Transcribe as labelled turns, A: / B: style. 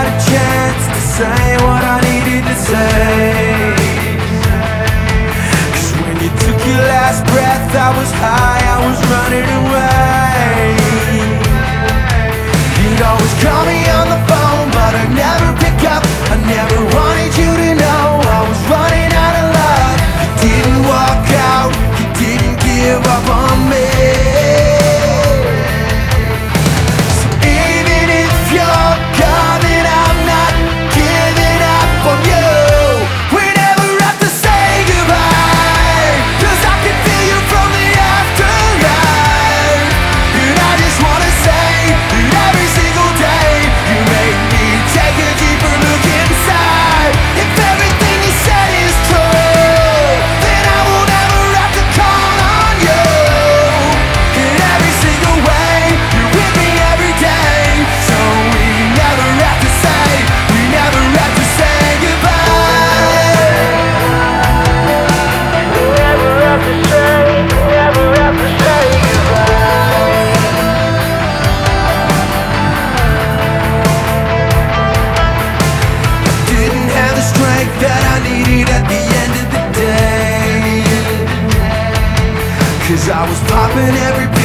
A: had a chance to say what I needed to say. 'Cause when you took your last breath, I was high, I was running away. You'd always call me on the phone, but I'd never pick up. I never wanted you to know I was running out of love. You didn't walk out, you didn't give up on me. That I needed at the end of the day, 'cause I was popping every pill